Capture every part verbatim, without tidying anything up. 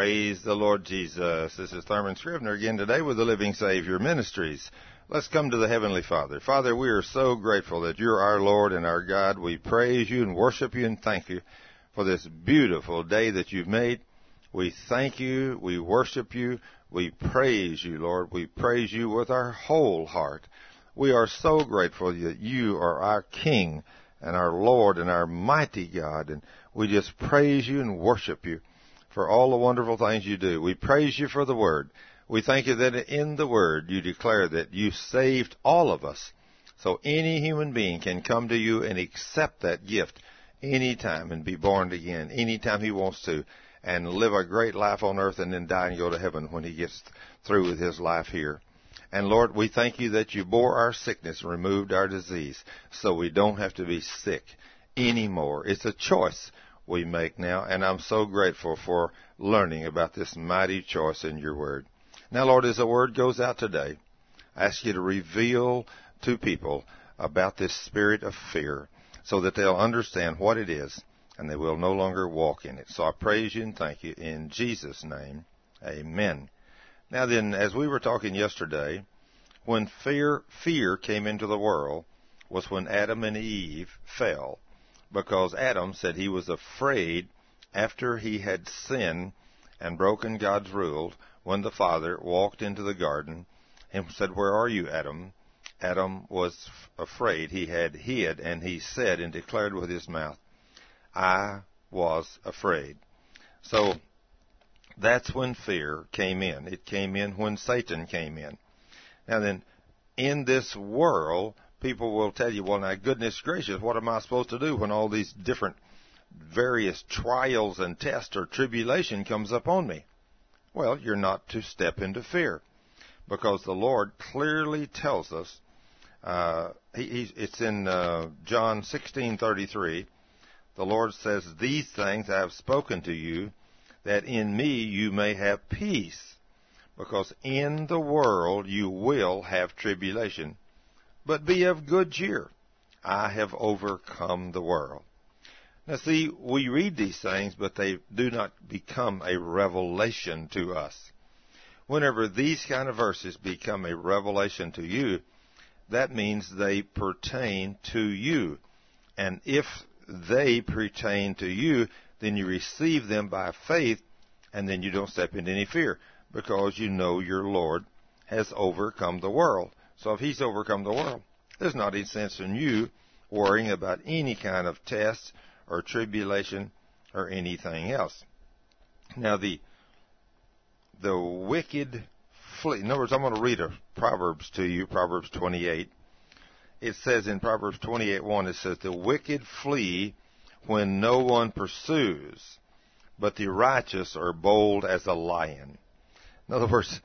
Praise the Lord Jesus. This is Thurman Scrivener again today with the Living Savior Ministries. Let's come to the Heavenly Father. Father, we are so grateful that you're our Lord and our God. We praise you and worship you and thank you for this beautiful day that you've made. We thank you. We worship you. We praise you, Lord. We praise you with our whole heart. We are so grateful that you are our King and our Lord and our mighty God. And we just praise you and worship you for all the wonderful things you do. We praise you for the Word. We thank you that in the Word you declare that you saved all of us. So any human being can come to you and accept that gift anytime and be born again, anytime he wants to, and live a great life on earth and then die and go to heaven when he gets through with his life here. And Lord, we thank you that you bore our sickness and removed our disease so we don't have to be sick anymore. It's a choice we make now, and I'm so grateful for learning about this mighty choice in your word. Now, Lord, as the word goes out today, I ask you to reveal to people about this spirit of fear so that they'll understand what it is and they will no longer walk in it. So I praise you and thank you in Jesus' name. Amen. Now then, as we were talking yesterday, when fear, fear came into the world was when Adam and Eve fell, because Adam said he was afraid after he had sinned and broken God's rule when the Father walked into the garden and said, "Where are you, Adam?" Adam was afraid. He had hid, and he said and declared with his mouth, "I was afraid." So that's when fear came in. It came in when Satan came in. Now then, in this world, people will tell you, well, now, goodness gracious, what am I supposed to do when all these different various trials and tests or tribulation comes upon me? Well, you're not to step into fear, because the Lord clearly tells us, uh, he, he, it's in uh, John sixteen thirty-three, the Lord says, "These things I have spoken to you, that in me you may have peace, because in the world you will have tribulation. But be of good cheer. I have overcome the world." Now see, we read these things, but they do not become a revelation to us. Whenever these kind of verses become a revelation to you, that means they pertain to you. And if they pertain to you, then you receive them by faith, and then you don't step into any fear, because you know your Lord has overcome the world. So if he's overcome the world, there's not any sense in you worrying about any kind of test or tribulation or anything else. Now, the the wicked flee. In other words, I'm going to read a Proverbs to you, Proverbs twenty-eight. It says in Proverbs twenty-eight one, it says, "The wicked flee when no one pursues, but the righteous are bold as a lion." In other words,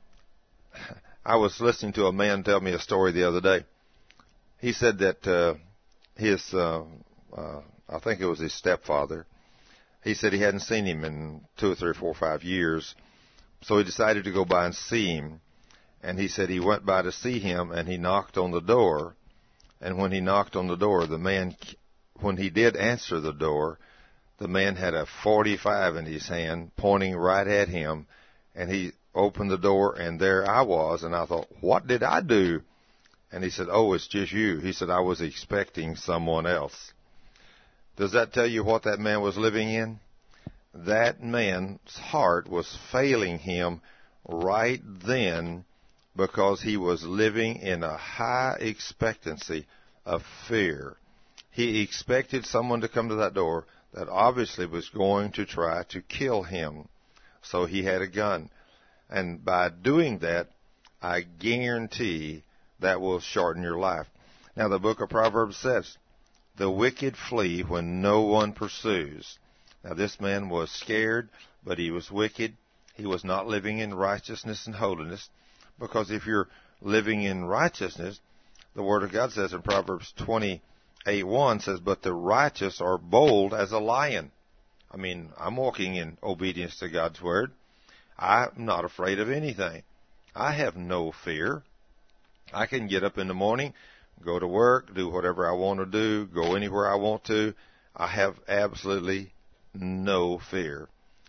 I was listening to a man tell me a story the other day. He said that uh, his, uh, uh, I think it was his stepfather, he said he hadn't seen him in two or three or four or five years, so he decided to go by and see him. And he said he went by to see him, and he knocked on the door. And when he knocked on the door, the man, when he did answer the door, the man had a forty-five in his hand pointing right at him. And he opened the door, and there I was. And I thought, what did I do? And he said, "Oh, it's just you." He said, "I was expecting someone else." Does that tell you what that man was living in? That man's heart was failing him right then, because he was living in a high expectancy of fear. He expected someone to come to that door that obviously was going to try to kill him. So he had a gun. And by doing that, I guarantee that will shorten your life. Now, the book of Proverbs says, "The wicked flee when no one pursues." Now, this man was scared, but he was wicked. He was not living in righteousness and holiness, because if you're living in righteousness, the Word of God says in Proverbs twenty-eight one says, "But the righteous are bold as a lion." I mean, I'm walking in obedience to God's Word. I'm not afraid of anything. I have no fear. I can get up in the morning, go to work, do whatever I want to do, go anywhere I want to. I have absolutely no fear.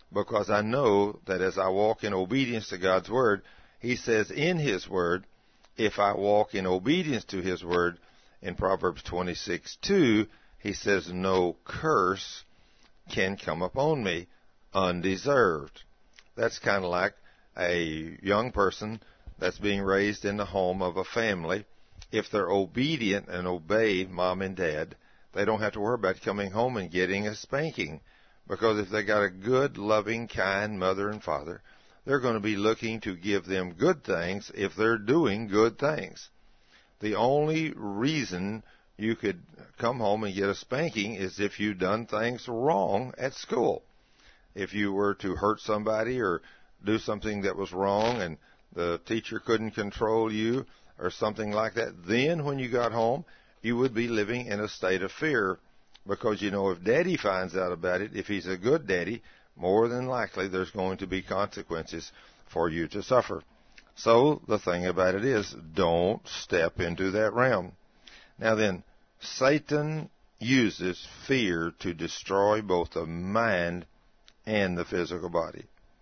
because I know that as I walk in obedience to God's Word, He says in His Word, if I walk in obedience to His Word, in Proverbs twenty-six two, He says, no curse can come upon me undeserved. That's kind of like a young person that's being raised in the home of a family. If they're obedient and obey mom and dad, they don't have to worry about coming home and getting a spanking. Because if they got a good, loving, kind mother and father, they're going to be looking to give them good things if they're doing good things. The only reason you could come home and get a spanking is if you've done things wrong at school. If you were to hurt somebody or do something that was wrong and the teacher couldn't control you or something like that, then when you got home, you would be living in a state of fear. Because, you know, if daddy finds out about it, if he's a good daddy, more than likely there's going to be consequences for you to suffer. So the thing about it is, don't step into that realm. Now then, Satan uses fear to destroy both the mind and the physical body.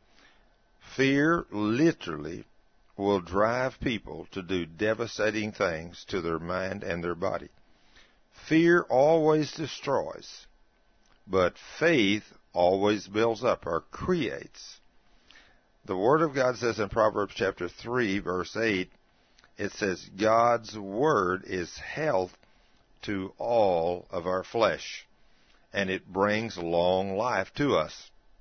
Fear literally will drive people to do devastating things to their mind and their body. Fear always destroys, but faith always builds up or creates. The Word of God says in Proverbs chapter three, verse eight, it says, God's Word is health to all of our flesh, and it brings long life to us.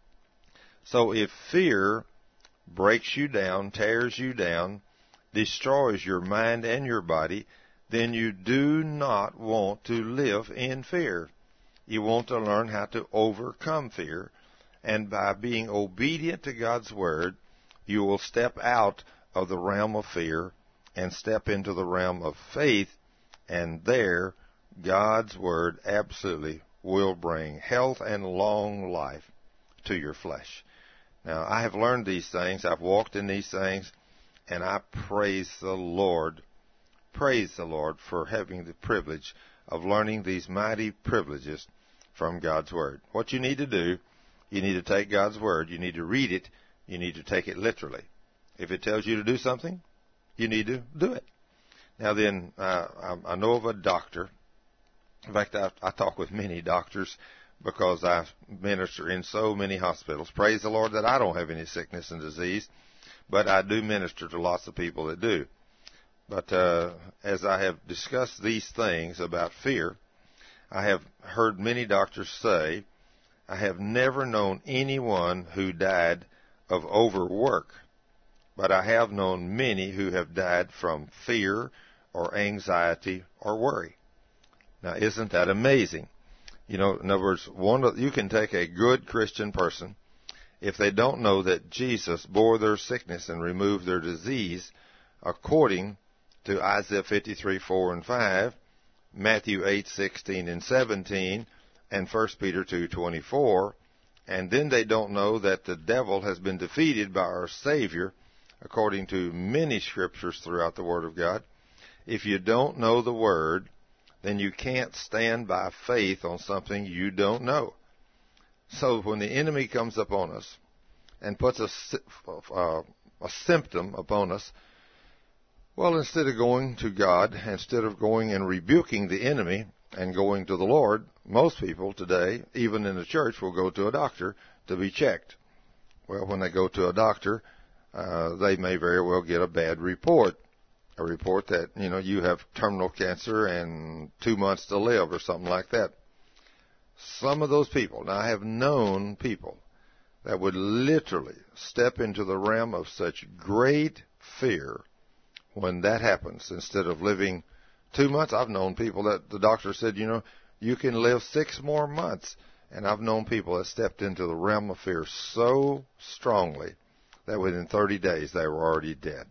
So if fear breaks you down, tears you down, destroys your mind and your body, then you do not want to live in fear. You want to learn how to overcome fear, and by being obedient to God's Word, you will step out of the realm of fear and step into the realm of faith, and there God's Word absolutely will bring health and long life to your flesh. Now, I have learned these things. I've walked in these things, and I praise the Lord. Praise the Lord for having the privilege of learning these mighty privileges from God's Word. What you need to do, you need to take God's Word. You need to read it. You need to take it literally. If it tells you to do something, you need to do it. Now then, uh, I, I know of a doctor. In fact, I, I talk with many doctors because I minister in so many hospitals. Praise the Lord that I don't have any sickness and disease, but I do minister to lots of people that do. But uh, as I have discussed these things about fear, I have heard many doctors say, I have never known anyone who died of overwork, but I have known many who have died from fear or anxiety or worry. Now, isn't that amazing? You know, in other words, one of, you can take a good Christian person, if they don't know that Jesus bore their sickness and removed their disease, according to Isaiah fifty-three, four and five, Matthew eight, sixteen and seventeen, and First Peter two, twenty-four, and then they don't know that the devil has been defeated by our Savior, according to many scriptures throughout the Word of God. If you don't know the Word, then you can't stand by faith on something you don't know. So when the enemy comes upon us and puts a, uh, a symptom upon us, well, instead of going to God, instead of going and rebuking the enemy and going to the Lord, most people today, even in the church, will go to a doctor to be checked. Well, when they go to a doctor, uh, they may very well get a bad report. A report that, you know, you have terminal cancer and two months to live or something like that. Some of those people, now I have known people that would literally step into the realm of such great fear when that happens. Instead of living two months, I've known people that the doctor said, you know, you can live six more months. And I've known people that stepped into the realm of fear so strongly that within thirty days they were already dead.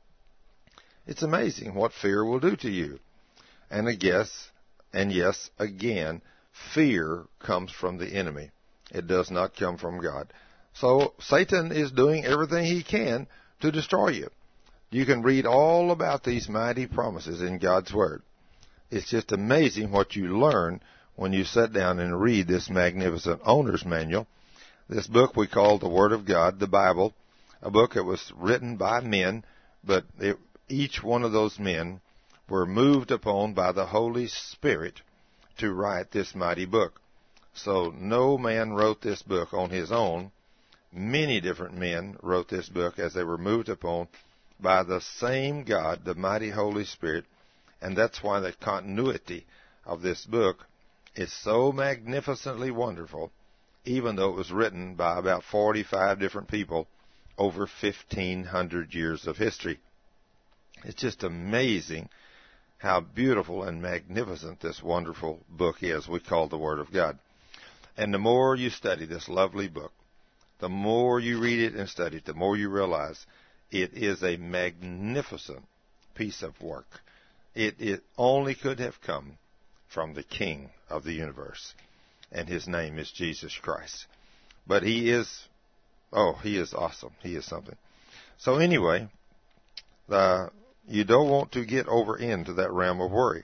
It's amazing what fear will do to you. And I guess, and yes, again, fear comes from the enemy. It does not come from God. So Satan is doing everything he can to destroy you. You can read all about these mighty promises in God's Word. It's just amazing what you learn when you sit down and read this magnificent owner's manual This book we call the Word of God, the Bible, a book that was written by men, but it, each one of those men were moved upon by the Holy Spirit to write this mighty book. So no man wrote this book on his own. Many different men wrote this book as they were moved upon by the same God, the mighty Holy Spirit, and that's why the continuity of this book is so magnificently wonderful, even though it was written by about forty-five different people over fifteen hundred years of history. It's just amazing how beautiful and magnificent this wonderful book is we call the Word of God. And the more you study this lovely book, the more you read it and study it, the more you realize it is a magnificent piece of work. It, it only could have come from the King of the universe, and his name is Jesus Christ. But he is, oh, he is awesome. He is something. So anyway, the, you don't want to get over into that realm of worry.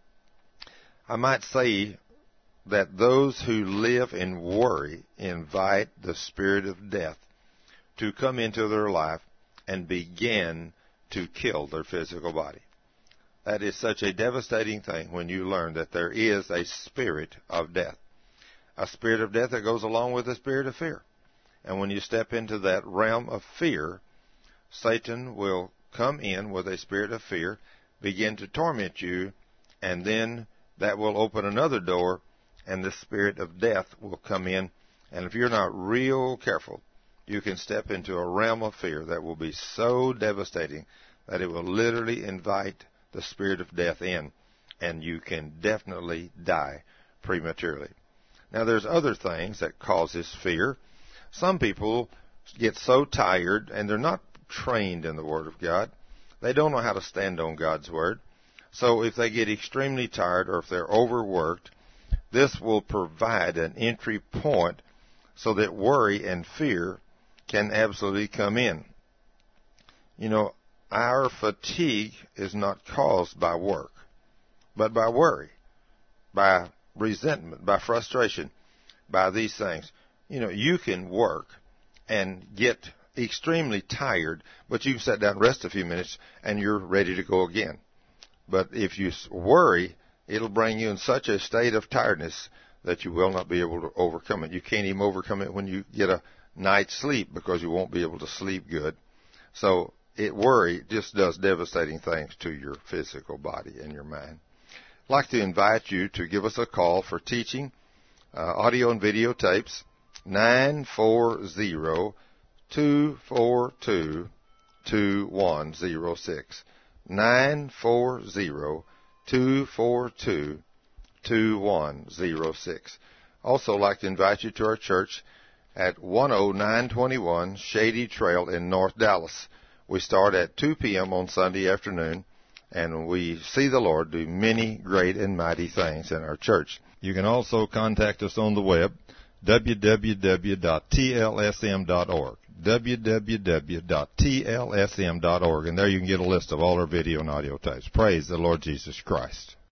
I might say that those who live in worry invite the spirit of death to come into their life and begin to kill their physical body. That is such a devastating thing when you learn that there is a spirit of death. A spirit of death that goes along with a spirit of fear. And when you step into that realm of fear, Satan will come in with a spirit of fear, begin to torment you, and then that will open another door, and the spirit of death will come in. And if you're not real careful, you can step into a realm of fear that will be so devastating that it will literally invite the spirit of death in, and you can definitely die prematurely. Now, there's other things that causes fear. Some people get so tired, and they're not trained in the Word of God. They don't know how to stand on God's Word. So if they get extremely tired or if they're overworked, this will provide an entry point so that worry and fear can absolutely come in. You know, our fatigue is not caused by work, but by worry, by resentment, by frustration, by these things. You know, you can work and get extremely tired, but you can sit down and rest a few minutes and you're ready to go again. But if you worry, it'll bring you in such a state of tiredness that you will not be able to overcome it. You can't even overcome it when you get a night's sleep because you won't be able to sleep good. So it worry just does devastating things to your physical body and your mind. I'd like to invite you to give us a call for teaching, uh, audio and video tapes, nine four zero, two four two, two one zero six. nine four zero, two four two, two one zero six. Also like to invite you to our church at one oh nine twenty-one Shady Trail in North Dallas. We start at two p.m. on Sunday afternoon, and we see the Lord do many great and mighty things in our church. You can also contact us on the web, w w w dot t l s m dot org, w w w dot t l s m dot org, and there you can get a list of all our video and audio tapes. Praise the Lord Jesus Christ.